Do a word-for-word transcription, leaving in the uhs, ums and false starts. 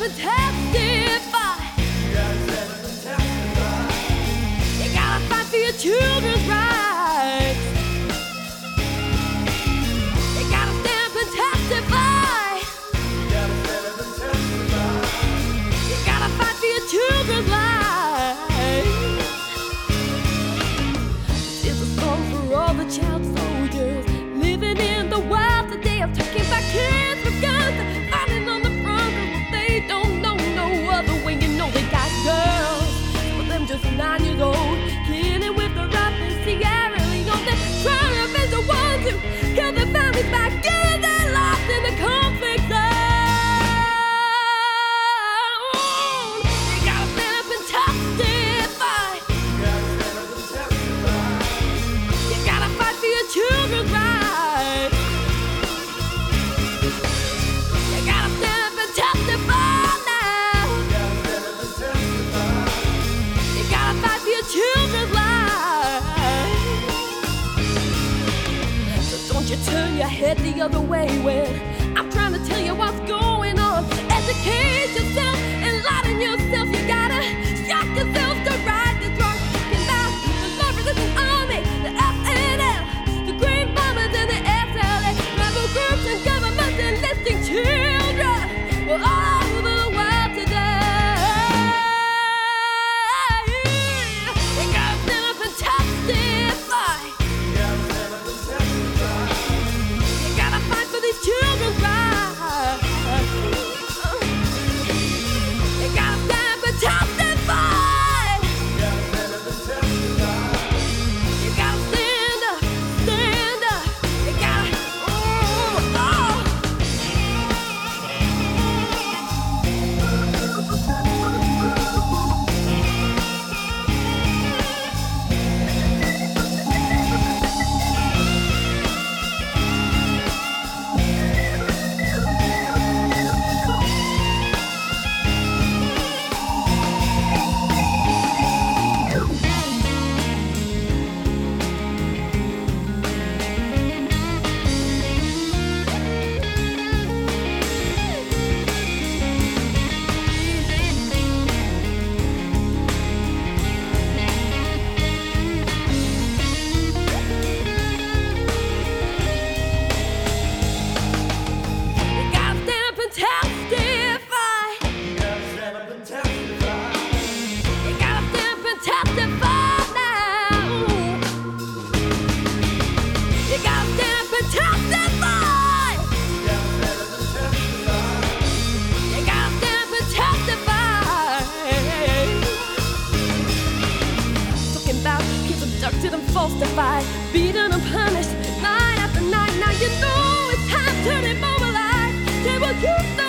and testify. You gotta stand up and testify. You gotta fight for your children's rights. You gotta stand up and testify. You gotta stand up and testify. You gotta fight for your children's lives. It's a song for all the child soldiers living in the wild today. I'm talking about kids with guns fighting on the front, but they don't know no other way. You know they got girls, but them just nine years old, killing with the rifle, Sierra Leone. They're trying to avenge the ones who killed their families back, getting their lives in the conflict zone. You gotta stand up and testify. You gotta stand up and testify. You gotta fight for your children's rights. You gotta stand up and testify now. You gotta stand up and testify. You gotta fight for your children's lives. So don't you turn your head the other way when I'm trying to tell you what's going on. Educate yourself, enlighten yourself. You gotta shock yourself to right the wrong. Talking about the Lord Resistance Army, the F N L, the Green Bombers and the S L A, rebel groups and governments enlisting children all over the world today. You gotta stand up and testify. You gotta stand up and testify. You gotta fight for these children's rights. You gotta stand up and testify. You gotta stand up and testify. You gotta stand up, stand up. You gotta, oh, oh. You gotta stand up and testify. You gotta stand up and testify. You gotta stand up and testify now. You gotta stand up and testify. You gotta stand up and testify. You gotta stand up and testify. Talking about kids abducted and falsified, beaten and punished night after night. Now you know it's time to demobilize. They will use